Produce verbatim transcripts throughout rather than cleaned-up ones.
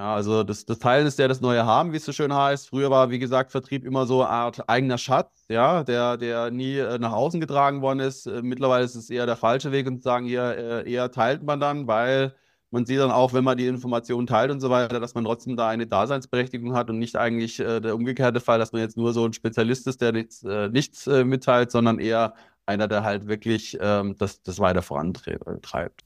Ja, also das, das Teilen ist ja das neue Haben, wie es so schön heißt. Früher war, wie gesagt, Vertrieb immer so eine Art eigener Schatz, ja, der, der nie äh, nach außen getragen worden ist. Äh, mittlerweile ist es eher der falsche Weg und zu sagen, hier äh, eher teilt man dann, weil man sieht dann auch, wenn man die Informationen teilt und so weiter, dass man trotzdem da eine Daseinsberechtigung hat und nicht eigentlich äh, der umgekehrte Fall, dass man jetzt nur so ein Spezialist ist, der nichts, äh, nichts äh, mitteilt, sondern eher einer, der halt wirklich ähm, das, das weiter vorantreibt.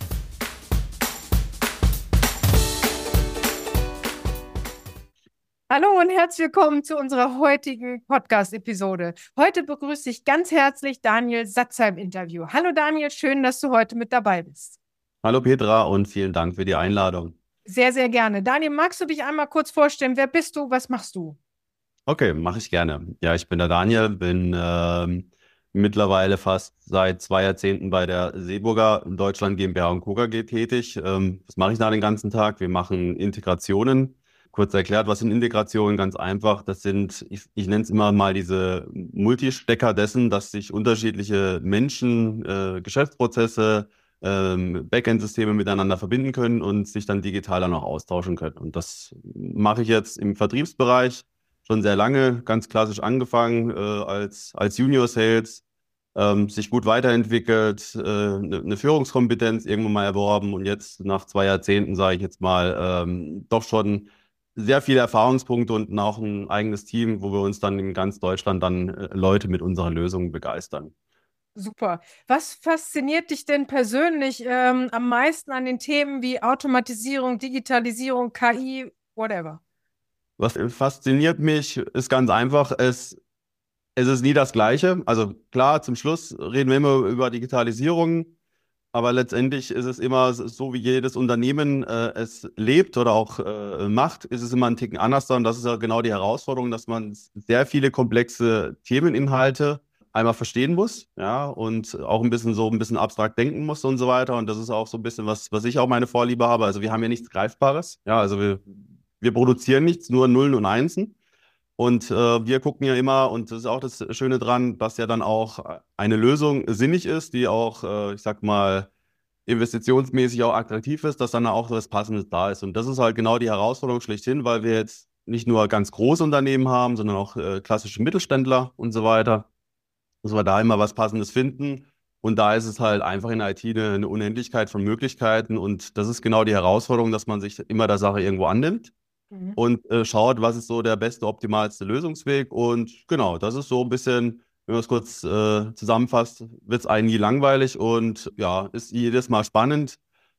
Hallo und herzlich willkommen zu unserer heutigen Podcast-Episode. Heute begrüße ich ganz herzlich Daniel Satzer im Interview. Hallo Daniel, schön, dass du heute mit dabei bist. Hallo Petra und vielen Dank für die Einladung. Sehr, sehr gerne. Daniel, magst du dich einmal kurz vorstellen? Wer bist du? Was machst du? Okay, mache ich gerne. Ja, ich bin der Daniel, bin ähm, mittlerweile fast seit zwei Jahrzehnten bei der Seeburger Deutschland GmbH und Co. KG tätig. Ähm, was mache ich da den ganzen Tag? Wir machen Integrationen. Kurz erklärt, was sind Integrationen? Ganz einfach. Das sind, ich, ich nenne es immer mal diese Multistecker dessen, dass sich unterschiedliche Menschen, äh, Geschäftsprozesse, ähm, Backend-Systeme miteinander verbinden können und sich dann digital dann auch austauschen können. Und das mache ich jetzt im Vertriebsbereich schon sehr lange, ganz klassisch angefangen äh, als, als Junior Sales, ähm, sich gut weiterentwickelt, eine äh, ne ne Führungskompetenz irgendwann mal erworben und jetzt nach zwei Jahrzehnten, sage ich jetzt mal, ähm, doch schon sehr viele Erfahrungspunkte und auch ein eigenes Team, wo wir uns dann in ganz Deutschland dann äh, Leute mit unseren Lösungen begeistern. Super. Was fasziniert dich denn persönlich ähm, am meisten an den Themen wie Automatisierung, Digitalisierung, K I, whatever? Was fasziniert mich, ist ganz einfach, es Es ist nie das Gleiche. Also klar, zum Schluss reden wir immer über Digitalisierung, aber letztendlich ist es immer so, wie jedes Unternehmen äh, es lebt oder auch äh, macht, ist es immer ein Ticken anders. Und das ist ja genau die Herausforderung, dass man sehr viele komplexe Themeninhalte einmal verstehen muss, ja, und auch ein bisschen so ein bisschen abstrakt denken muss und so weiter. Und das ist auch so ein bisschen was, was ich auch meine Vorliebe habe. Also wir haben ja nichts Greifbares. Ja, also wir, wir produzieren nichts, nur Nullen und Einsen. Und äh, wir gucken ja immer, und das ist auch das Schöne dran, dass ja dann auch eine Lösung sinnig ist, die auch, äh, ich sag mal, investitionsmäßig auch attraktiv ist, dass dann auch was Passendes da ist. Und das ist halt genau die Herausforderung schlechthin, weil wir jetzt nicht nur ganz große Unternehmen haben, sondern auch äh, klassische Mittelständler und so weiter, dass wir da immer was Passendes finden. Und da ist es halt einfach in I T eine, eine Unendlichkeit von Möglichkeiten. Und das ist genau die Herausforderung, dass man sich immer der Sache irgendwo annimmt Mhm. und äh, schaut, was ist so der beste, optimalste Lösungsweg. Und genau, das ist so ein bisschen, wenn man es kurz äh, zusammenfasst, wird es einem nie langweilig und ja, ist jedes Mal spannend.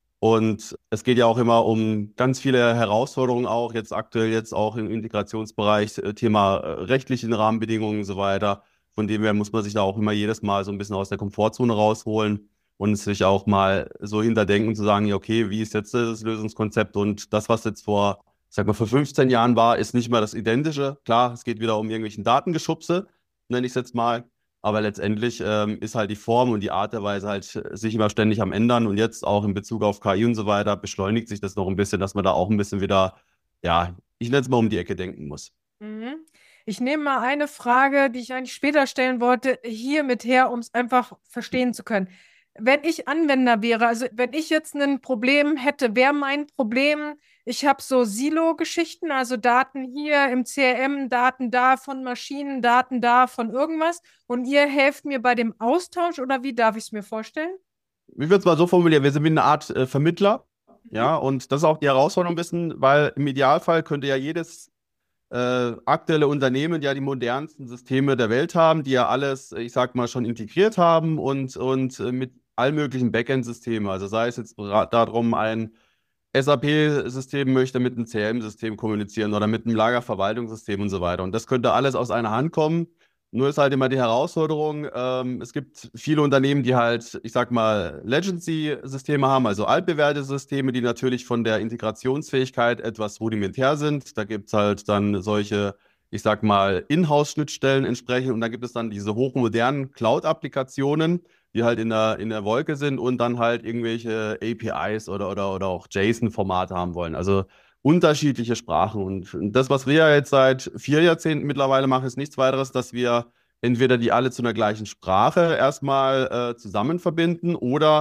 Und es geht ja auch immer um ganz viele Herausforderungen auch, jetzt aktuell jetzt auch im Integrationsbereich, äh, Thema äh, rechtlichen Rahmenbedingungen und so weiter. Von dem her muss man sich da auch immer jedes Mal so ein bisschen aus der Komfortzone rausholen und sich auch mal so hinterdenken zu sagen, ja, okay, wie ist jetzt das Lösungskonzept und das, was jetzt vor, ich sag mal, vor fünfzehn Jahren war, ist nicht mehr das Identische. Klar, es geht wieder um irgendwelchen Datengeschubse, nenne ich es jetzt mal. Aber letztendlich ähm, ist halt die Form und die Art der Weise halt äh, sich immer ständig am ändern. Und jetzt auch in Bezug auf K I und so weiter beschleunigt sich das noch ein bisschen, dass man da auch ein bisschen wieder, ja, ich nenne es mal um die Ecke denken muss. Mhm. Ich nehme mal eine Frage, die ich eigentlich später stellen wollte, hier mit her, um es einfach verstehen zu können. Wenn ich Anwender wäre, also wenn ich jetzt ein Problem hätte, wäre mein Problem, ich habe so Silo-Geschichten, also Daten hier im C R M, Daten da von Maschinen, Daten da von irgendwas und ihr helft mir bei dem Austausch oder wie darf ich es mir vorstellen? Ich würde es mal so formulieren, wir sind wie eine Art äh, Vermittler. Mhm. Ja, und das ist auch die Herausforderung ein bisschen, weil im Idealfall könnte ja jedes äh, aktuelle Unternehmen ja die modernsten Systeme der Welt haben, die ja alles, ich sag mal, schon integriert haben und, und äh, mit allen möglichen Backend-Systemen. Also sei es jetzt bera- darum, ein S A P-System möchte mit einem C R M-System kommunizieren oder mit einem Lagerverwaltungssystem und so weiter. Und das könnte alles aus einer Hand kommen. Nur ist halt immer die Herausforderung, ähm, es gibt viele Unternehmen, die halt, ich sag mal, Legacy-Systeme haben, also altbewährte Systeme, die natürlich von der Integrationsfähigkeit etwas rudimentär sind. Da gibt es halt dann solche, ich sag mal, Inhouse-Schnittstellen entsprechend und da gibt es dann diese hochmodernen Cloud-Applikationen, die halt in der, in der Wolke sind und dann halt irgendwelche A P Is oder, oder, oder auch JSON-Formate haben wollen. Also unterschiedliche Sprachen. Und das, was wir ja jetzt seit vier Jahrzehnten mittlerweile machen, ist nichts weiteres, dass wir entweder die alle zu einer gleichen Sprache erstmal äh, zusammen verbinden oder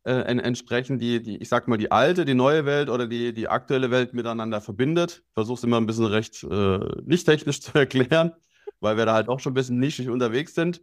äh, en entsprechend die, die, ich sag mal, die alte, die neue Welt oder die, die aktuelle Welt miteinander verbindet. Ich versuche es immer ein bisschen recht äh, nicht technisch zu erklären, weil wir da halt auch schon ein bisschen nischig unterwegs sind.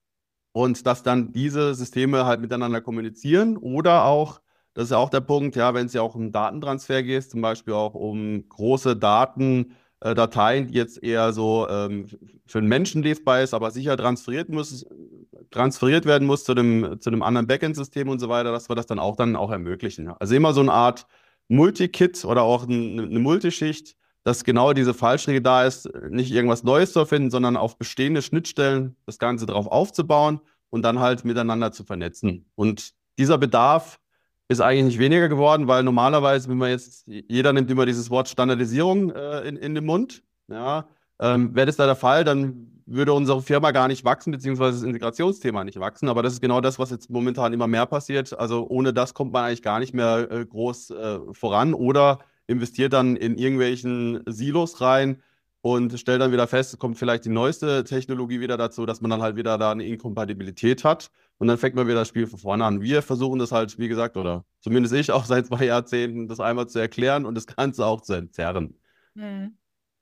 Und dass dann diese Systeme halt miteinander kommunizieren oder auch, das ist ja auch der Punkt, ja, wenn es ja auch um Datentransfer geht, zum Beispiel auch um große Daten, äh, Dateien, die jetzt eher so ähm, für einen Menschen lesbar ist, aber sicher transferiert muss, transferiert werden muss zu dem, zu einem anderen Backend-System und so weiter, dass wir das dann auch dann auch ermöglichen. Ja. Also immer so eine Art Multikit oder auch eine, eine Multischicht, dass genau diese Fallstricke da ist, nicht irgendwas Neues zu erfinden, sondern auf bestehende Schnittstellen das Ganze drauf aufzubauen und dann halt miteinander zu vernetzen. Und dieser Bedarf ist eigentlich nicht weniger geworden, weil normalerweise, wenn man jetzt, jeder nimmt immer dieses Wort Standardisierung äh, in, in den Mund, ja, ähm, wäre das da der Fall, dann würde unsere Firma gar nicht wachsen, beziehungsweise das Integrationsthema nicht wachsen. Aber das ist genau das, was jetzt momentan immer mehr passiert. Also ohne das kommt man eigentlich gar nicht mehr äh, groß äh, voran oder investiert dann in irgendwelchen Silos rein und stellt dann wieder fest, es kommt vielleicht die neueste Technologie wieder dazu, dass man dann halt wieder da eine Inkompatibilität hat. Und dann fängt man wieder das Spiel von vorne an. Wir versuchen das halt, wie gesagt, oder zumindest ich auch seit zwei Jahrzehnten, das einmal zu erklären und das Ganze auch zu entzerren. Mhm.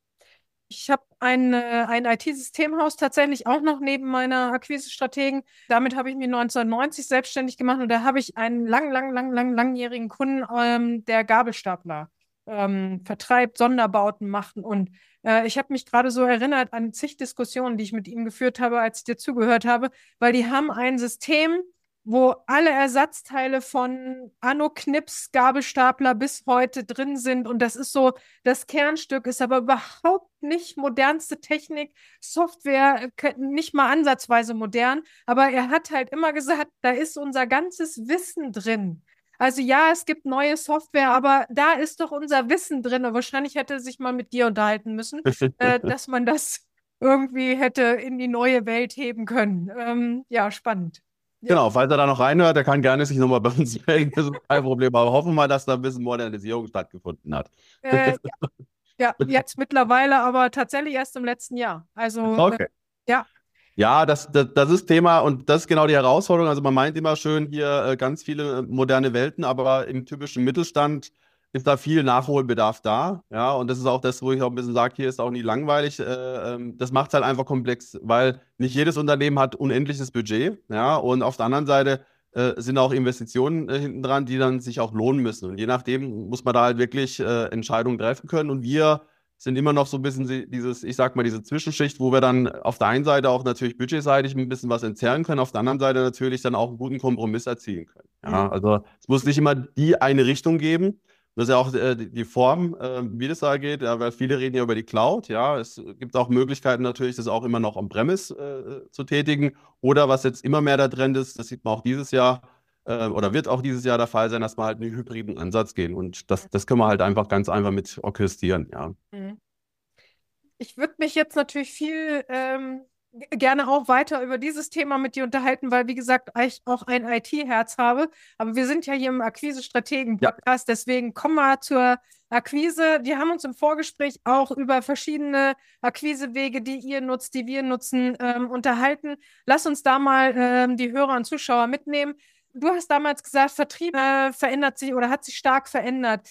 Ich habe ein, äh, ein I T-Systemhaus tatsächlich auch noch neben meiner Akquise-Strategen. Damit habe ich mich neunzehnhundertneunzig selbstständig gemacht und da habe ich einen lang, lang, lang, lang, langjährigen Kunden, ähm, der Gabelstapler ähm, vertreibt, Sonderbauten macht. Und äh, ich habe mich gerade so erinnert an zig Diskussionen, die ich mit ihm geführt habe, als ich dir zugehört habe, weil die haben ein System, wo alle Ersatzteile von Anno Knips Gabelstapler bis heute drin sind. Und das ist so, das Kernstück ist aber überhaupt nicht modernste Technik, Software, ke- nicht mal ansatzweise modern. Aber er hat halt immer gesagt, da ist unser ganzes Wissen drin. Also ja, es gibt neue Software, aber da ist doch unser Wissen drin. Und wahrscheinlich hätte er sich mal mit dir unterhalten müssen, äh, dass man das irgendwie hätte in die neue Welt heben können. Ähm, ja, spannend. Ja. Genau, falls er da noch reinhört, der kann gerne sich nochmal bei uns melden. Das ist kein Problem. Aber hoffen wir mal, dass da ein bisschen Modernisierung stattgefunden hat. Äh, Ja, jetzt mittlerweile, aber tatsächlich erst im letzten Jahr. Also, äh, Okay. ja. Ja, das, das, das ist Thema und das ist genau die Herausforderung. Also man meint immer schön hier äh, ganz viele äh, moderne Welten, aber im typischen Mittelstand ist da viel Nachholbedarf da. Ja, und das ist auch das, wo ich auch ein bisschen sage, hier ist auch nie langweilig. Äh, ähm, das macht es halt einfach komplex, weil nicht jedes Unternehmen hat unendliches Budget. Ja, und auf der anderen Seite äh, sind auch Investitionen äh, hinten dran, die dann sich auch lohnen müssen. Und je nachdem muss man da halt wirklich äh, Entscheidungen treffen können. Und wir sind immer noch so ein bisschen si- dieses, ich sag mal, diese Zwischenschicht, wo wir dann auf der einen Seite auch natürlich budgetseitig ein bisschen was entzerren können, auf der anderen Seite natürlich dann auch einen guten Kompromiss erzielen können. Mhm. Ja, also es muss nicht immer die eine Richtung geben. Das ist ja auch äh, die die Form, äh, wie das da geht, ja, weil viele reden ja über die Cloud. Ja, es gibt auch Möglichkeiten natürlich, das auch immer noch on-premise äh, zu tätigen. Oder was jetzt immer mehr der Trend ist, das sieht man auch dieses Jahr, äh, oder wird auch dieses Jahr der Fall sein, dass wir halt einen hybriden Ansatz gehen. Und das, das können wir halt einfach ganz einfach mit orchestrieren, ja. Mhm. Ich würde mich jetzt natürlich viel ähm, g- gerne auch weiter über dieses Thema mit dir unterhalten, weil, wie gesagt, ich auch ein I T-Herz habe. Aber wir sind ja hier im Ja. Akquise-Strategen-Podcast, deswegen kommen wir zur Akquise. Wir haben uns im Vorgespräch auch über verschiedene Akquisewege, die ihr nutzt, die wir nutzen, ähm, unterhalten. Lass uns da mal ähm, die Hörer und Zuschauer mitnehmen. Du hast damals gesagt, Vertrieb äh, verändert sich oder hat sich stark verändert.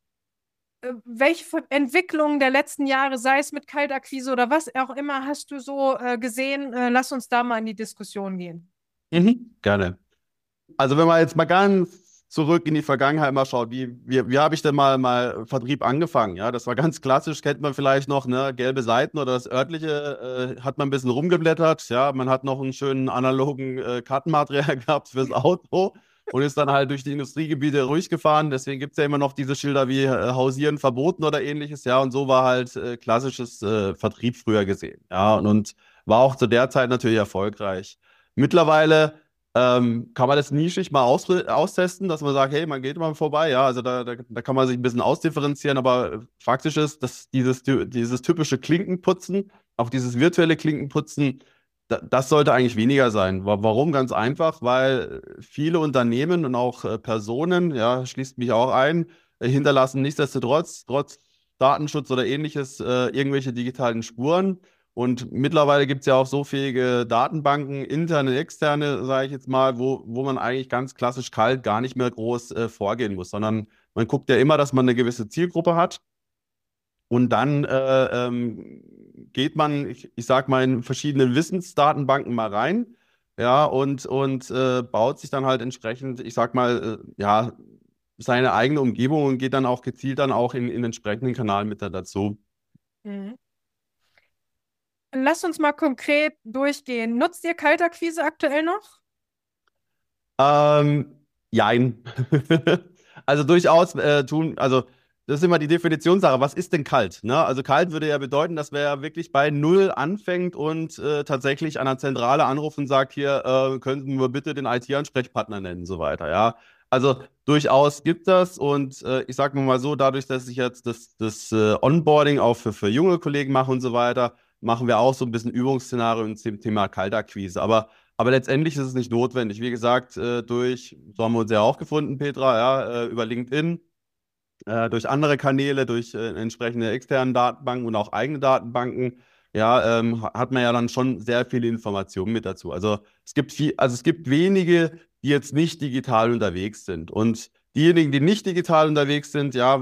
Äh, welche Ver- Entwicklungen der letzten Jahre, sei es mit Kaltakquise oder was auch immer, hast du so äh, gesehen? Äh, lass uns da mal in die Diskussion gehen. Mhm. Gerne. Also wenn man jetzt mal ganz zurück in die Vergangenheit mal schaut, wie, wie, wie habe ich denn mal, mal Vertrieb angefangen? Ja, das war ganz klassisch, kennt man vielleicht noch, ne, gelbe Seiten oder das örtliche, äh, hat man ein bisschen rumgeblättert. Ja, man hat noch einen schönen analogen äh, Kartenmaterial gehabt fürs Auto und ist dann halt durch die Industriegebiete ruhig gefahren. Deswegen gibt es ja immer noch diese Schilder wie äh, Hausieren verboten oder ähnliches. Ja, und so war halt äh, klassisches äh, Vertrieb früher gesehen. Ja, und, und war auch zu der Zeit natürlich erfolgreich. Mittlerweile ähm, kann man das nischig mal aus, austesten, dass man sagt, hey, man geht mal vorbei, ja, also da, da, da kann man sich ein bisschen ausdifferenzieren, aber faktisch ist, dass dieses, dieses typische Klinkenputzen, auch dieses virtuelle Klinkenputzen, da, das sollte eigentlich weniger sein. Wa- Warum? Ganz einfach, weil viele Unternehmen und auch äh, Personen, ja, schließt mich auch ein, äh, hinterlassen nichtsdestotrotz, trotz Datenschutz oder ähnliches, äh, irgendwelche digitalen Spuren. Und mittlerweile gibt es ja auch so fähige Datenbanken, interne, externe, sage ich jetzt mal, wo, wo man eigentlich ganz klassisch kalt gar nicht mehr groß äh, vorgehen muss, sondern man guckt ja immer, dass man eine gewisse Zielgruppe hat. Und dann äh, ähm, geht man, ich, ich sag mal, in verschiedenen Wissensdatenbanken mal rein, ja, und, und äh, baut sich dann halt entsprechend, ich sag mal, äh, ja, seine eigene Umgebung und geht dann auch gezielt dann auch in, in entsprechenden Kanal mit da dazu. Mhm. Lass uns mal konkret durchgehen. Nutzt ihr Kaltakquise aktuell noch? Ähm, Jein. Also durchaus äh, tun, also das ist immer die Definitionssache. Was ist denn kalt? Ne? Also kalt würde ja bedeuten, dass wer ja wirklich bei Null anfängt und äh, tatsächlich an der Zentrale anruft und sagt, hier, äh, könnten wir bitte den I T-Ansprechpartner nennen und so weiter, ja. Also durchaus gibt das und äh, ich sage mal so, dadurch, dass ich jetzt das, das äh, Onboarding auch für, für junge Kollegen mache und so weiter, machen wir auch so ein bisschen Übungsszenarien zum Thema Kaltakquise. Aber aber letztendlich ist es nicht notwendig. Wie gesagt, äh, durch, so haben wir uns ja auch gefunden, Petra, ja, äh, über LinkedIn, äh, durch andere Kanäle, durch äh, entsprechende externen Datenbanken und auch eigene Datenbanken, ja, ähm, ha- hat man ja dann schon sehr viele Informationen mit dazu. Also es gibt viel, also es gibt wenige, die jetzt nicht digital unterwegs sind. Und diejenigen, die nicht digital unterwegs sind, ja,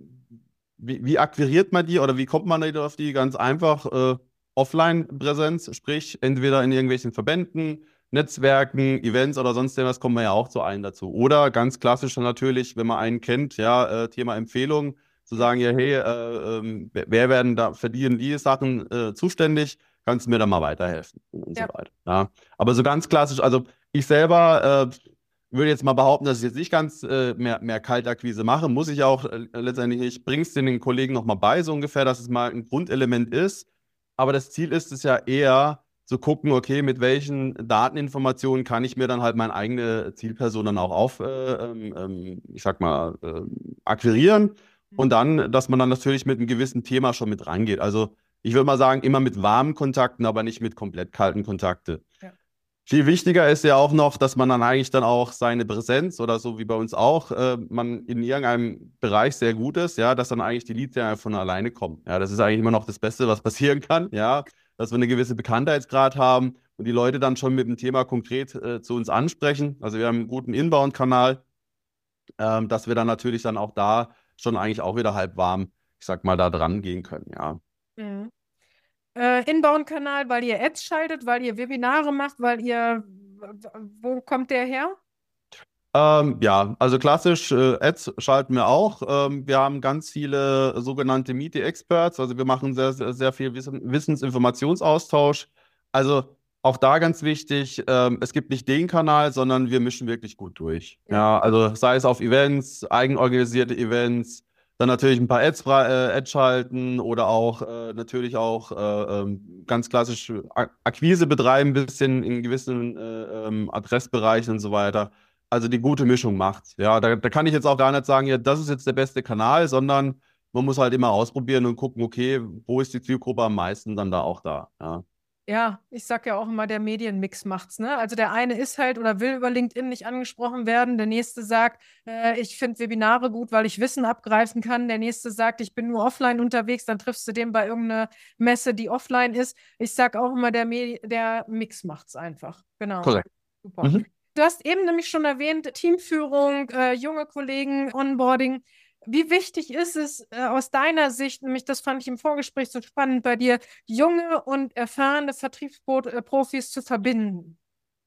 wie, wie akquiriert man die oder wie kommt man da auf die? Ganz einfach, äh, Offline-Präsenz, sprich entweder in irgendwelchen Verbänden, Netzwerken, Events oder sonst irgendwas kommt man ja auch zu einem dazu. Oder ganz klassisch natürlich, wenn man einen kennt, ja, äh, Thema Empfehlung, zu sagen, ja, hey, äh, ähm, wer wer werden da für die und die Sachen äh, zuständig? Kannst du mir da mal weiterhelfen? Und so Ja. weiter. Ja. Aber so ganz klassisch, also ich selber äh, würde jetzt mal behaupten, dass ich jetzt nicht ganz äh, mehr, mehr Kaltakquise mache, muss ich auch äh, letztendlich nicht. Bring's den Kollegen nochmal bei, so ungefähr, dass es mal ein Grundelement ist. Aber das Ziel ist es ja eher zu gucken, okay, mit welchen Dateninformationen kann ich mir dann halt meine eigene Zielperson dann auch auf, äh, ähm, ähm, ich sag mal, äh, akquirieren. Und dann, dass man dann natürlich mit einem gewissen Thema schon mit reingeht. Also ich würde mal sagen, immer mit warmen Kontakten, aber nicht mit komplett kalten Kontakten. Ja. Viel wichtiger ist ja auch noch, dass man dann eigentlich dann auch seine Präsenz oder so wie bei uns auch, äh, man in irgendeinem Bereich sehr gut ist, ja, dass dann eigentlich die Leads ja von alleine kommen. Ja, das ist eigentlich immer noch das Beste, was passieren kann, ja, dass wir eine gewisse Bekanntheitsgrad haben und die Leute dann schon mit dem Thema konkret äh, zu uns ansprechen. Also wir haben einen guten Inbound-Kanal, ähm, dass wir dann natürlich dann auch da schon eigentlich auch wieder halb warm, ich sag mal, da dran gehen können, ja. Mhm. Äh, Inbound-Kanal, weil ihr Ads schaltet, weil ihr Webinare macht, weil ihr, wo kommt der her? Ähm, ja, also klassisch äh, Ads schalten wir auch. Ähm, wir haben ganz viele sogenannte Media Experts, also wir machen sehr, sehr, sehr viel Wissen, Wissensinformationsaustausch. Also auch da ganz wichtig, ähm, es gibt nicht den Kanal, sondern wir mischen wirklich gut durch. Ja. Ja, also sei es auf Events, eigenorganisierte Events, dann natürlich ein paar Ads, frei- äh, Ads schalten oder auch äh, natürlich auch äh, ähm, ganz klassisch Ak- Akquise betreiben, ein bisschen in gewissen äh, ähm, Adressbereichen und so weiter. Also die gute Mischung macht. Ja, da, da kann ich jetzt auch gar nicht sagen, ja, das ist jetzt der beste Kanal, sondern man muss halt immer ausprobieren und gucken, okay, wo ist die Zielgruppe am meisten dann da auch da. Ja. Ja, ich sag ja auch immer, der Medienmix macht's, ne? Also der eine ist halt oder will über LinkedIn nicht angesprochen werden, der nächste sagt, äh, ich finde Webinare gut, weil ich Wissen abgreifen kann, der nächste sagt, ich bin nur offline unterwegs, dann triffst du den bei irgendeiner Messe, die offline ist. Ich sag auch immer, der, Medi der Mix macht's einfach. Genau. Korrekt. Super. Mhm. Du hast eben nämlich schon erwähnt, Teamführung, äh, junge Kollegen, Onboarding. Wie wichtig ist es äh, aus deiner Sicht, nämlich das fand ich im Vorgespräch so spannend bei dir, junge und erfahrene Vertriebsprofis zu verbinden?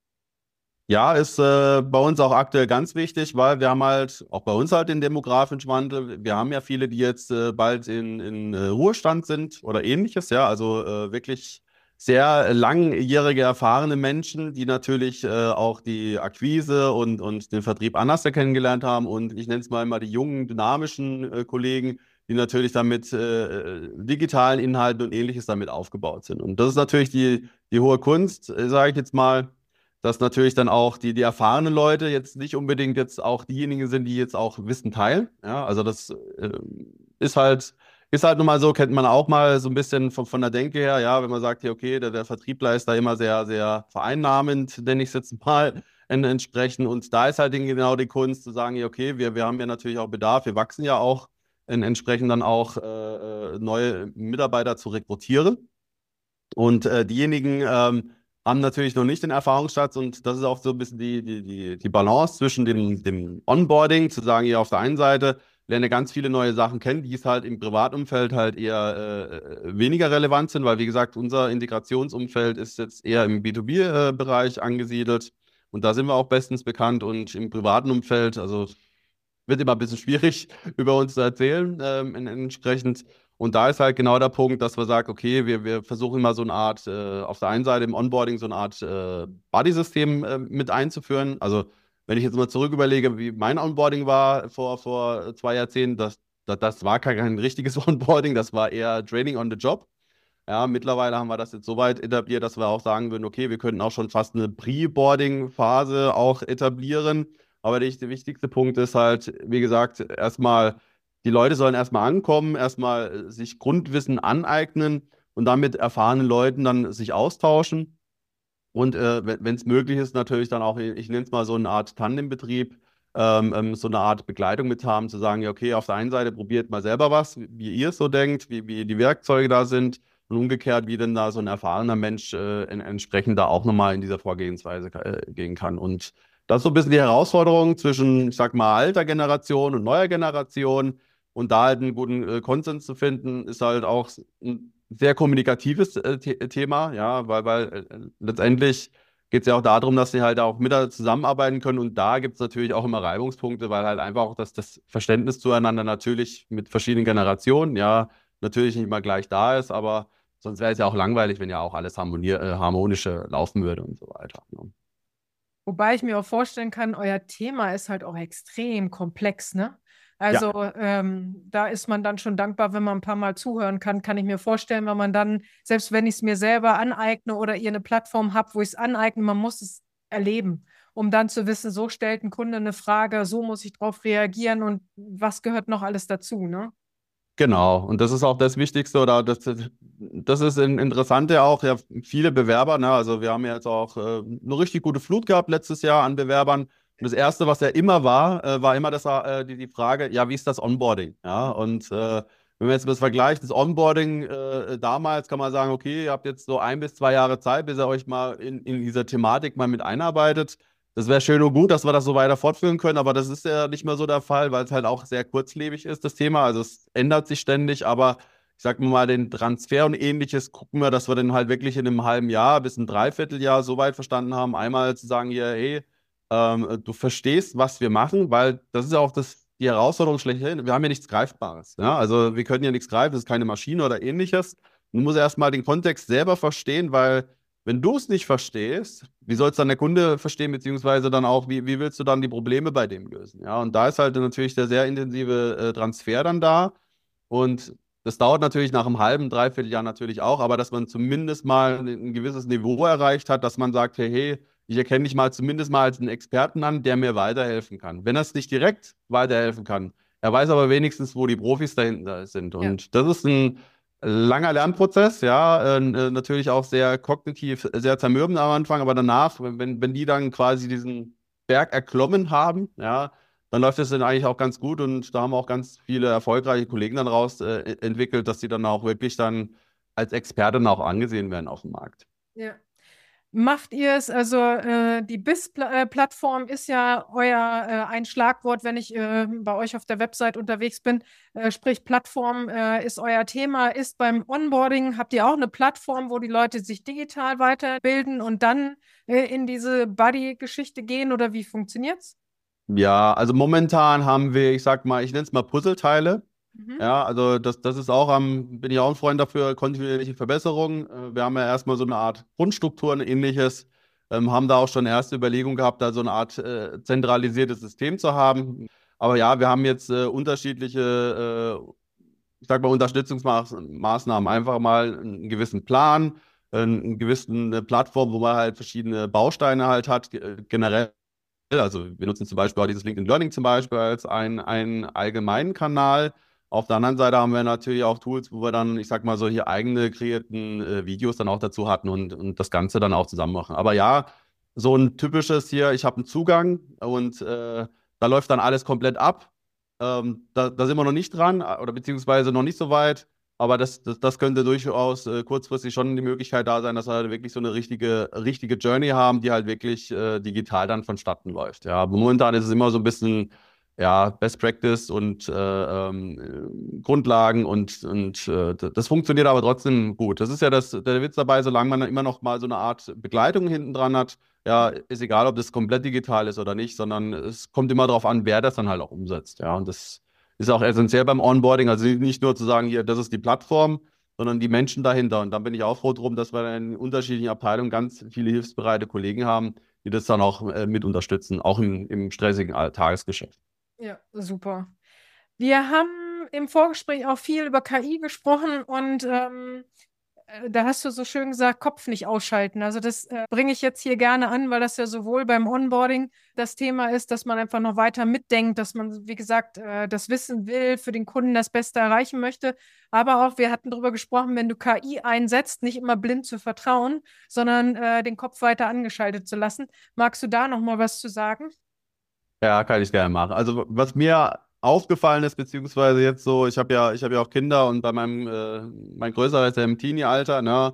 Ja, ist äh, bei uns auch aktuell ganz wichtig, weil wir haben halt, auch bei uns halt den demografischen Wandel. Wir haben ja viele, die jetzt äh, bald in, in äh, Ruhestand sind oder ähnliches, ja, also äh, wirklich sehr langjährige, erfahrene Menschen, die natürlich äh, auch die Akquise und, und den Vertrieb anders kennengelernt haben. Und ich nenne es mal immer die jungen, dynamischen äh, Kollegen, die natürlich damit äh, äh, digitalen Inhalten und ähnliches damit aufgebaut sind. Und das ist natürlich die, die hohe Kunst, äh, sage ich jetzt mal, dass natürlich dann auch die, die erfahrenen Leute jetzt nicht unbedingt jetzt auch diejenigen sind, die jetzt auch Wissen teilen. Ja, also das äh, ist halt, ist halt nun mal so, kennt man auch mal so ein bisschen von, von der Denke her, ja, wenn man sagt, hier, okay, der, der Vertriebler ist da immer sehr, sehr vereinnahmend, nenne ich es jetzt mal en- entsprechend. Und da ist halt genau die Kunst zu sagen, ja, okay, wir, wir haben ja natürlich auch Bedarf, wir wachsen ja auch, en- entsprechend dann auch äh, äh, neue Mitarbeiter zu rekrutieren. Und äh, diejenigen ähm, haben natürlich noch nicht den Erfahrungsschatz und das ist auch so ein bisschen die, die, die, die Balance zwischen dem, dem Onboarding, zu sagen, hier auf der einen Seite lerne ganz viele neue Sachen kennen, die es halt im Privatumfeld halt eher äh, weniger relevant sind, weil wie gesagt, unser Integrationsumfeld ist jetzt eher im B zwei B-Bereich angesiedelt und da sind wir auch bestens bekannt und im privaten Umfeld, also wird immer ein bisschen schwierig über uns zu erzählen, ähm, en- entsprechend. Und da ist halt genau der Punkt, dass wir sagen, okay, wir, wir versuchen mal so eine Art, äh, auf der einen Seite im Onboarding so eine Art äh, Buddy-System äh, mit einzuführen. Also wenn ich jetzt mal zurück überlege, wie mein Onboarding war vor, vor zwei Jahrzehnten, das, das, das war kein, kein richtiges Onboarding, das war eher Training on the Job. Ja, mittlerweile haben wir das jetzt so weit etabliert, dass wir auch sagen würden, okay, wir könnten auch schon fast eine Pre-Boarding-Phase auch etablieren. Aber der, der wichtigste Punkt ist halt, wie gesagt, erstmal, die Leute sollen erstmal ankommen, erstmal sich Grundwissen aneignen und dann mit erfahrenen Leuten dann sich austauschen. Und äh, wenn es möglich ist, natürlich dann auch, ich nenne es mal so eine Art Tandembetrieb, ähm, ähm, so eine Art Begleitung mit haben, zu sagen, ja, okay, auf der einen Seite probiert mal selber was, wie, wie ihr es so denkt, wie, wie die Werkzeuge da sind und umgekehrt, wie denn da so ein erfahrener Mensch äh, en entsprechend da auch nochmal in dieser Vorgehensweise äh, gehen kann. Und das ist so ein bisschen die Herausforderung zwischen, ich sag mal, alter Generation und neuer Generation. Und da halt einen guten äh, Konsens zu finden, ist halt auch ein sehr kommunikatives äh, The Thema, ja, weil, weil äh, letztendlich geht es ja auch darum, dass sie halt auch miteinander zusammenarbeiten können und da gibt es natürlich auch immer Reibungspunkte, weil halt einfach auch das, das Verständnis zueinander natürlich mit verschiedenen Generationen, ja, natürlich nicht immer gleich da ist, aber sonst wäre es ja auch langweilig, wenn ja auch alles harmonier äh, harmonisch äh, laufen würde und so weiter. Ne? Wobei ich mir auch vorstellen kann, euer Thema ist halt auch extrem komplex, ne? Ja, Also ähm, da ist man dann schon dankbar, wenn man ein paar Mal zuhören kann, kann ich mir vorstellen, wenn man dann, selbst wenn ich es mir selber aneigne oder ihr eine Plattform habt, wo ich es aneigne, man muss es erleben, um dann zu wissen, so stellt ein Kunde eine Frage, so muss ich darauf reagieren und was gehört noch alles dazu, ne? genau, und das ist auch das Wichtigste oder das, das ist ein Interessante auch, ja, viele Bewerber, ne? Also wir haben ja jetzt auch äh, eine richtig gute Flut gehabt letztes Jahr an Bewerbern. Und das Erste, was ja immer war, äh, war immer das, äh, die, die Frage, ja, wie ist das Onboarding? Ja, und äh, wenn wir jetzt das vergleichen, das Onboarding äh, damals, kann man sagen, okay, ihr habt jetzt so ein bis zwei Jahre Zeit, bis ihr euch mal in, in dieser Thematik mal mit einarbeitet. Das wäre schön und gut, dass wir das so weiter fortführen können, aber das ist ja nicht mehr so der Fall, weil es halt auch sehr kurzlebig ist, das Thema. Also es ändert sich ständig, aber ich sag mal, den Transfer und ähnliches gucken wir, dass wir den halt wirklich in einem halben Jahr bis ein Dreivierteljahr so weit verstanden haben. Einmal zu sagen hier, hey, ähm, du verstehst, was wir machen, weil das ist ja auch das, die Herausforderung schlechthin. Wir haben ja nichts Greifbares. Ja? Also wir können ja nichts greifen, das ist keine Maschine oder ähnliches. Du musst erstmal den Kontext selber verstehen, weil wenn du es nicht verstehst, wie soll es dann der Kunde verstehen, beziehungsweise dann auch, wie, wie willst du dann die Probleme bei dem lösen? Ja, und da ist halt natürlich der sehr intensive äh, Transfer dann da. Und das dauert natürlich nach einem halben, dreiviertel Jahr natürlich auch, aber dass man zumindest mal ein, ein gewisses Niveau erreicht hat, dass man sagt, hey, hey, ich erkenne dich mal zumindest mal als einen Experten an, der mir weiterhelfen kann. Wenn er es nicht direkt weiterhelfen kann, er weiß aber wenigstens, wo die Profis dahinter sind. Ja. Und das ist ein langer Lernprozess, ja, äh, natürlich auch sehr kognitiv, sehr zermürbend am Anfang, aber danach, wenn, wenn die dann quasi diesen Berg erklommen haben, ja, dann läuft es dann eigentlich auch ganz gut und da haben auch ganz viele erfolgreiche Kollegen dann raus äh, entwickelt, dass die dann auch wirklich dann als Experten auch angesehen werden auf dem Markt. Ja. Macht ihr es, also äh, die B I S-Plattform ist ja euer äh, ein Schlagwort, wenn ich äh, bei euch auf der Website unterwegs bin, äh, sprich Plattform äh, ist euer Thema, ist beim Onboarding, habt ihr auch eine Plattform, wo die Leute sich digital weiterbilden und dann äh, in diese Buddy-Geschichte gehen oder wie funktioniert's? Ja, also momentan haben wir, ich sag mal, ich nenne es mal Puzzleteile. Mhm. Ja, also das, das ist auch am, bin ich auch ein Freund dafür, kontinuierliche Verbesserung. Äh, Wir haben ja erstmal so eine Art Grundstruktur und ähnliches, ähm, haben da auch schon erste Überlegungen gehabt, da so eine Art äh, zentralisiertes System zu haben. Aber ja, wir haben jetzt äh, unterschiedliche, äh, ich sag mal, Unterstützungsmaßnahmen. Einfach mal einen gewissen Plan, einen, einen gewissen eine Plattform, wo man halt verschiedene Bausteine halt hat, ge- generell. Also wir nutzen zum Beispiel auch dieses LinkedIn Learning zum Beispiel als ein, einen allgemeinen Kanal. Auf der anderen Seite haben wir natürlich auch Tools, wo wir dann, ich sag mal so, hier eigene kreierten äh, Videos dann auch dazu hatten und, und das Ganze dann auch zusammen machen. Aber ja, so ein typisches hier, ich habe einen Zugang und äh, da läuft dann alles komplett ab. Ähm, da, da sind wir noch nicht dran oder beziehungsweise noch nicht so weit. Aber das, das, das könnte durchaus äh, kurzfristig schon die Möglichkeit da sein, dass wir halt wirklich so eine richtige, richtige Journey haben, die halt wirklich äh, digital dann vonstatten läuft. Ja, aber momentan ist es immer so ein bisschen ja, Best Practice und äh, ähm, Grundlagen und, und äh, d- das funktioniert aber trotzdem gut. Das ist ja das, der Witz dabei, solange man dann immer noch mal so eine Art Begleitung hinten dran hat, ja, ist egal, ob das komplett digital ist oder nicht, sondern es kommt immer darauf an, wer das dann halt auch umsetzt. Ja, und das ist auch essentiell beim Onboarding. Also nicht nur zu sagen, hier, das ist die Plattform, sondern die Menschen dahinter. Und dann bin ich auch froh drum, dass wir in unterschiedlichen Abteilungen ganz viele hilfsbereite Kollegen haben, die das dann auch äh, mit unterstützen, auch im, im stressigen All- Tagesgeschäft. Ja, super. Wir haben im Vorgespräch auch viel über K I gesprochen und ähm, äh, da hast du so schön gesagt, Kopf nicht ausschalten. Also das äh, bringe ich jetzt hier gerne an, weil das ja sowohl beim Onboarding das Thema ist, dass man einfach noch weiter mitdenkt, dass man, wie gesagt, äh, das Wissen will, für den Kunden das Beste erreichen möchte. Aber auch, wir hatten darüber gesprochen, wenn du K I einsetzt, nicht immer blind zu vertrauen, sondern äh, den Kopf weiter angeschaltet zu lassen. Magst du da noch mal was zu sagen? Ja, kann ich gerne machen. Also was mir aufgefallen ist, beziehungsweise jetzt so, ich habe ja, ich habe ja auch Kinder und bei meinem, äh, mein Größerer ist ja im Teenie-Alter, ne?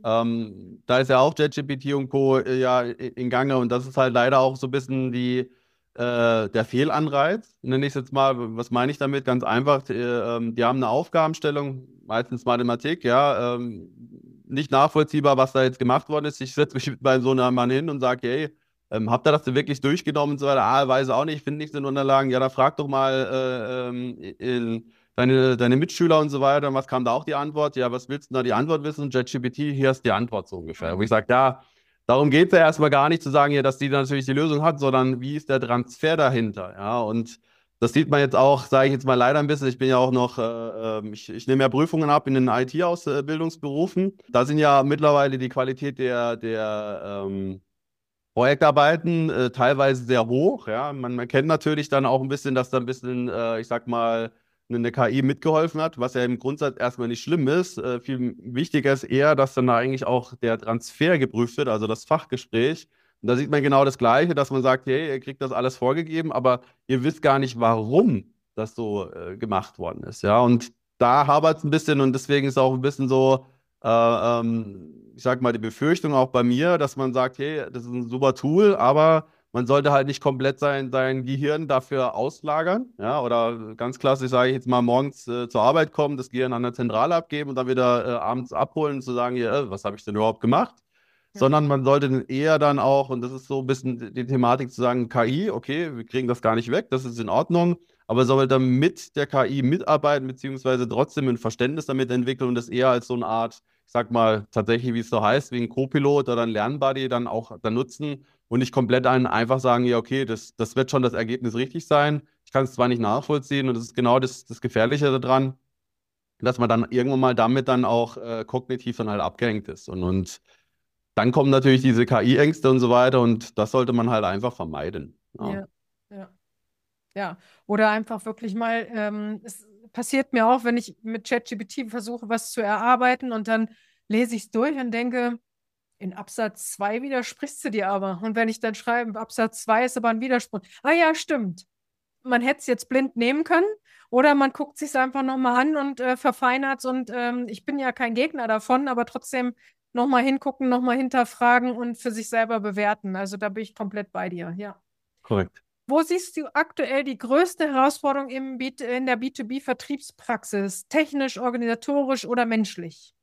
Ähm, da ist ja auch ChatGPT und Co. äh, ja i- in Gange und das ist halt leider auch so ein bisschen die, äh, der Fehlanreiz, nenne ich es jetzt mal. Was meine ich damit? Ganz einfach, äh, ähm, die haben eine Aufgabenstellung, meistens Mathematik, ja, ähm, nicht nachvollziehbar, was da jetzt gemacht worden ist. Ich setze mich mit meinem Sohn einmal hin und sage, hey, ähm, habt ihr das denn wirklich durchgenommen und so weiter? Ah, weiß auch nicht, finde nichts in den Unterlagen. Ja, da frag doch mal äh, ähm, in, deine, deine Mitschüler und so weiter. Und was kam da auch die Antwort? Ja, was willst du denn da die Antwort wissen? ChatGPT, hier ist die Antwort so ungefähr. Wo ich sage, ja, darum geht es ja erstmal gar nicht zu sagen, ja, dass die natürlich die Lösung hat, sondern wie ist der Transfer dahinter? Ja, und das sieht man jetzt auch, sage ich jetzt mal leider ein bisschen. Ich bin ja auch noch, äh, ähm, ich, ich nehme ja Prüfungen ab in den I T-Ausbildungsberufen. Da sind ja mittlerweile die Qualität der, der ähm, Projektarbeiten äh, teilweise sehr hoch. Ja, man erkennt natürlich dann auch ein bisschen, dass da ein bisschen, äh, ich sag mal, eine K I mitgeholfen hat, was ja im Grundsatz erstmal nicht schlimm ist. Äh, viel wichtiger ist eher, dass dann da eigentlich auch der Transfer geprüft wird, also das Fachgespräch. Und da sieht man genau das Gleiche, dass man sagt, hey, ihr kriegt das alles vorgegeben, aber ihr wisst gar nicht, warum das so äh, gemacht worden ist. Ja, und da hapert es ein bisschen und deswegen ist auch ein bisschen so, äh, ähm, ich sag mal, die Befürchtung auch bei mir, dass man sagt, hey, das ist ein super Tool, aber man sollte halt nicht komplett sein, sein Gehirn dafür auslagern. Ja, oder ganz klassisch sage ich jetzt mal morgens äh, zur Arbeit kommen, das Gehirn an der Zentrale abgeben und dann wieder äh, abends abholen und zu sagen, hier, äh, was habe ich denn überhaupt gemacht? Ja. Sondern man sollte dann eher dann auch, und das ist so ein bisschen die Thematik zu sagen, K I, okay, wir kriegen das gar nicht weg, das ist in Ordnung, aber sollte mit der K I mitarbeiten, beziehungsweise trotzdem ein Verständnis damit entwickeln und das eher als so eine Art, ich sag mal, tatsächlich, wie es so heißt, wie ein Co-Pilot oder ein Lernbuddy dann auch dann nutzen und nicht komplett einen einfach sagen, ja, okay, das, das wird schon das Ergebnis richtig sein. Ich kann es zwar nicht nachvollziehen und das ist genau das, das Gefährliche daran, dass man dann irgendwann mal damit dann auch äh, kognitiv dann halt abgehängt ist. Und, und dann kommen natürlich diese K I-Ängste und so weiter und das sollte man halt einfach vermeiden. Ja, Ja, ja. Ja, oder einfach wirklich mal, ähm, es passiert mir auch, wenn ich mit ChatGPT versuche, was zu erarbeiten und dann lese ich es durch und denke, in Absatz zwei widersprichst du dir aber. Und wenn ich dann schreibe, Absatz zwei ist aber ein Widerspruch. Ah ja, stimmt. Man hätte es jetzt blind nehmen können oder man guckt sich es einfach nochmal an und äh, verfeinert es und ähm, ich bin ja kein Gegner davon, aber trotzdem nochmal hingucken, nochmal hinterfragen und für sich selber bewerten. Also da bin ich komplett bei dir, ja. korrekt. Wo siehst du aktuell die größte Herausforderung im B zwei, in der B zwei B-Vertriebspraxis? Technisch, organisatorisch oder menschlich?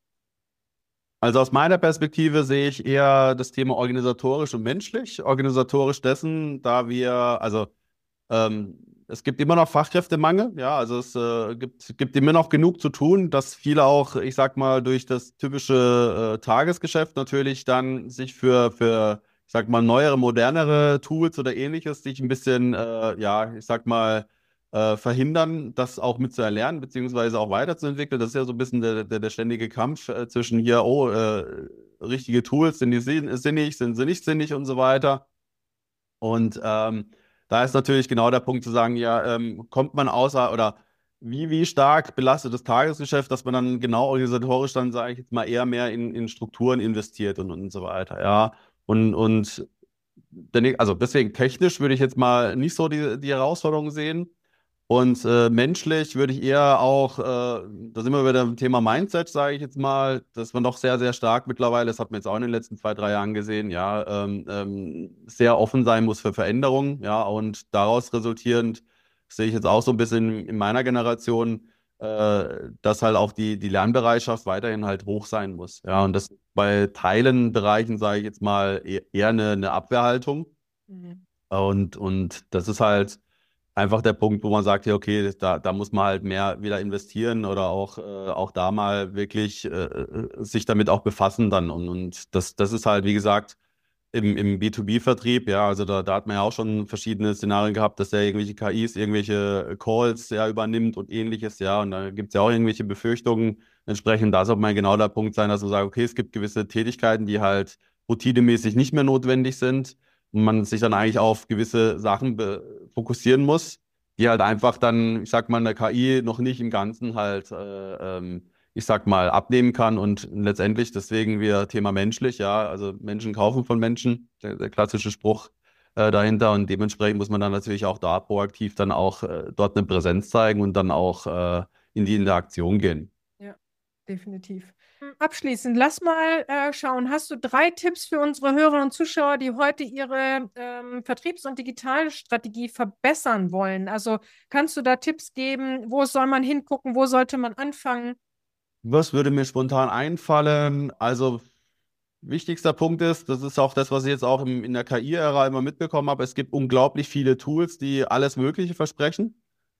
Also aus meiner Perspektive sehe ich eher das Thema organisatorisch und menschlich. Organisatorisch dessen, da wir, also ähm, es gibt immer noch Fachkräftemangel, ja, also es äh, gibt, gibt immer noch genug zu tun, dass viele auch, ich sag mal, durch das typische äh, Tagesgeschäft natürlich dann sich für, für, ich sag mal, neuere, modernere Tools oder ähnliches sich ein bisschen, äh, ja, ich sag mal, äh, verhindern, das auch mitzuerlernen, beziehungsweise auch weiterzuentwickeln. Das ist ja so ein bisschen der, der, der ständige Kampf äh, zwischen hier, oh, äh, richtige Tools, sind die sin- sinnig, sind sie nicht sinnig und so weiter. Und ähm, da ist natürlich genau der Punkt zu sagen, ja, ähm, kommt man außer oder wie, wie stark belastet das Tagesgeschäft, dass man dann genau organisatorisch dann, sage ich jetzt mal, eher mehr in, in Strukturen investiert und, und so weiter, ja. Und, und der, also deswegen technisch würde ich jetzt mal nicht so die, die Herausforderung sehen. Und äh, menschlich würde ich eher auch, äh, da sind wir wieder beim Thema Mindset, sage ich jetzt mal, dass man doch sehr, sehr stark mittlerweile, das hat man jetzt auch in den letzten zwei, drei Jahren gesehen, ja, ähm, ähm, sehr offen sein muss für Veränderungen, ja, und daraus resultierend sehe ich jetzt auch so ein bisschen in meiner Generation, äh, dass halt auch die, die Lernbereitschaft weiterhin halt hoch sein muss, ja, und das bei Teilen Bereichen, sage ich jetzt mal, e- eher eine, eine Abwehrhaltung. Mhm. Und, und das ist halt einfach der Punkt, wo man sagt, ja, okay, da, da muss man halt mehr wieder investieren oder auch, äh, auch da mal wirklich äh, äh, sich damit auch befassen dann. Und, und das, das ist halt, wie gesagt, im, im B zwei B-Vertrieb, ja, also da, da hat man ja auch schon verschiedene Szenarien gehabt, dass er irgendwelche K Is, irgendwelche Calls ja übernimmt und ähnliches, ja, und da gibt es ja auch irgendwelche Befürchtungen. Entsprechend, da sollte man genau der Punkt sein, dass man sagt, okay, es gibt gewisse Tätigkeiten, die halt routinemäßig nicht mehr notwendig sind und man sich dann eigentlich auf gewisse Sachen be- fokussieren muss, die halt einfach dann, ich sag mal, eine K I noch nicht im Ganzen halt äh, ähm, ich sag mal, abnehmen kann und letztendlich deswegen wir Thema menschlich, ja, also Menschen kaufen von Menschen, der, der klassische Spruch äh, dahinter und dementsprechend muss man dann natürlich auch da proaktiv dann auch äh, dort eine Präsenz zeigen und dann auch äh, in die Interaktion gehen. Ja, definitiv. Abschließend, lass mal äh, schauen. Hast du drei Tipps für unsere Hörer und Zuschauer, die heute ihre ähm, Vertriebs- und Digitalstrategie verbessern wollen? Also kannst du da Tipps geben? Wo soll man hingucken? Wo sollte man anfangen? Was würde mir spontan einfallen? Also wichtigster Punkt ist, das ist auch das, was ich jetzt auch im, in der K I-Ära immer mitbekommen habe, es gibt unglaublich viele Tools, die alles Mögliche versprechen.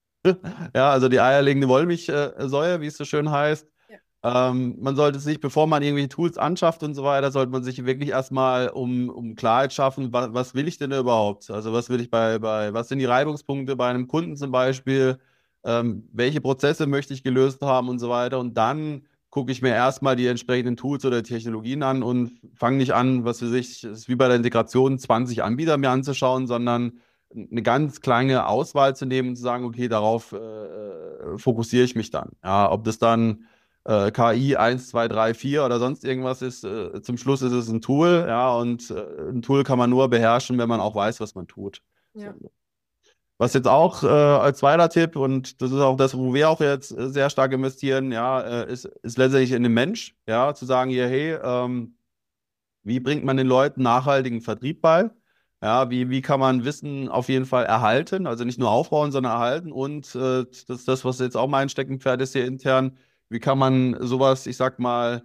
Ja, also die eierlegende Wollmilchsäue, wie es so schön heißt. Ja. Ähm, man sollte sich, bevor man irgendwelche Tools anschafft und so weiter, sollte man sich wirklich erstmal um, um Klarheit schaffen, was, was will ich denn überhaupt? Also was will ich bei, bei, was sind die Reibungspunkte bei einem Kunden zum Beispiel? Ähm, welche Prozesse möchte ich gelöst haben und so weiter? Und dann gucke ich mir erstmal die entsprechenden Tools oder Technologien an und fange nicht an, was für sich, es ist wie bei der Integration, zwanzig Anbieter mir anzuschauen, sondern eine ganz kleine Auswahl zu nehmen und zu sagen, okay, darauf äh, äh, fokussiere ich mich dann. Ja, ob das dann äh, K I eins, zwei, drei, vier oder sonst irgendwas ist, äh, zum Schluss ist es ein Tool, ja, und äh, ein Tool kann man nur beherrschen, wenn man auch weiß, was man tut. So. Ja. Was jetzt auch äh, als zweiter Tipp, und das ist auch das, wo wir auch jetzt äh, sehr stark investieren, ja, äh, ist, ist letztendlich in den Mensch, ja, zu sagen hier, hey, ähm, wie bringt man den Leuten nachhaltigen Vertrieb bei? Ja, wie, wie kann man Wissen auf jeden Fall erhalten? Also nicht nur aufbauen, sondern erhalten. Und äh, das ist das, was jetzt auch mein Steckenpferd ist hier intern. Wie kann man sowas, ich sag mal,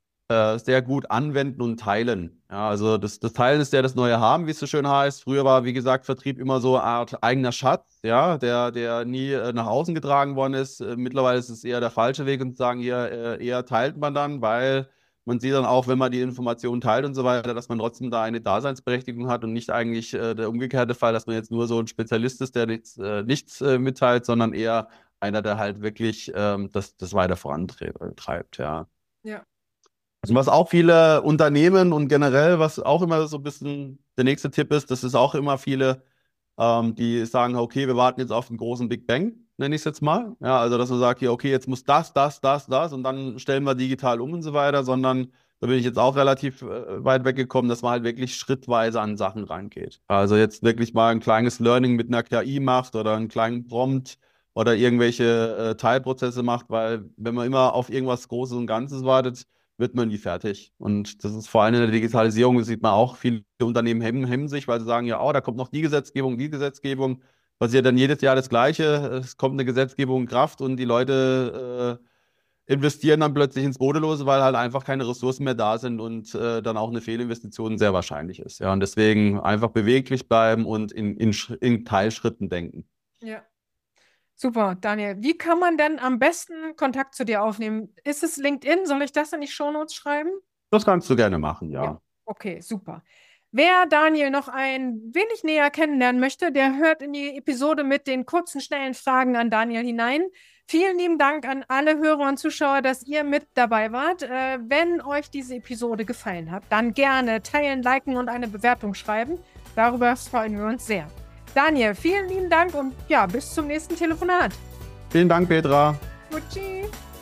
äh, sehr gut anwenden und teilen? Ja, also das, das Teilen ist ja das neue Haben, wie es so schön heißt. Früher war, wie gesagt, Vertrieb immer so eine Art eigener Schatz, ja, der, der nie äh, nach außen getragen worden ist. Äh, mittlerweile ist es eher der falsche Weg und zu sagen, hier, äh, eher teilt man dann, weil man sieht dann auch, wenn man die Informationen teilt und so weiter, dass man trotzdem da eine Daseinsberechtigung hat und nicht eigentlich äh, der umgekehrte Fall, dass man jetzt nur so ein Spezialist ist, der nichts, äh, nichts äh, mitteilt, sondern eher einer, der halt wirklich ähm, das, das weiter vorantreibt, ja. Ja. Also was auch viele Unternehmen und generell, was auch immer so ein bisschen der nächste Tipp ist, das ist auch immer viele, ähm, die sagen, okay, wir warten jetzt auf den großen Big Bang, nenne ich es jetzt mal. Ja, also dass man sagt, ja, okay, jetzt muss das, das, das, das und dann stellen wir digital um und so weiter, sondern da bin ich jetzt auch relativ äh, weit weggekommen, dass man halt wirklich schrittweise an Sachen rangeht. Also jetzt wirklich mal ein kleines Learning mit einer K I macht oder einen kleinen Prompt oder irgendwelche äh, Teilprozesse macht, weil wenn man immer auf irgendwas Großes und Ganzes wartet, wird man nie fertig. Und das ist vor allem in der Digitalisierung, das sieht man auch, viele Unternehmen hemmen, hemmen sich, weil sie sagen, ja, oh, da kommt noch die Gesetzgebung, die Gesetzgebung. Passiert dann jedes Jahr das Gleiche. Es kommt eine Gesetzgebung in Kraft und die Leute äh, investieren dann plötzlich ins Bodenlose, weil halt einfach keine Ressourcen mehr da sind und äh, dann auch eine Fehlinvestition sehr wahrscheinlich ist. Ja, und deswegen einfach beweglich bleiben und in, in, Sch- in Teilschritten denken. Ja. Super, Daniel. Wie kann man denn am besten Kontakt zu dir aufnehmen? Ist es LinkedIn? Soll ich das in die Shownotes schreiben? Das kannst du gerne machen, Ja. ja. Okay, super. Wer Daniel noch ein wenig näher kennenlernen möchte, der hört in die Episode mit den kurzen, schnellen Fragen an Daniel hinein. Vielen lieben Dank an alle Hörer und Zuschauer, dass ihr mit dabei wart. Äh, wenn euch diese Episode gefallen hat, dann gerne teilen, liken und eine Bewertung schreiben. Darüber freuen wir uns sehr. Daniel, vielen lieben Dank und ja, bis zum nächsten Telefonat. Vielen Dank, Petra. Gut, tschüss.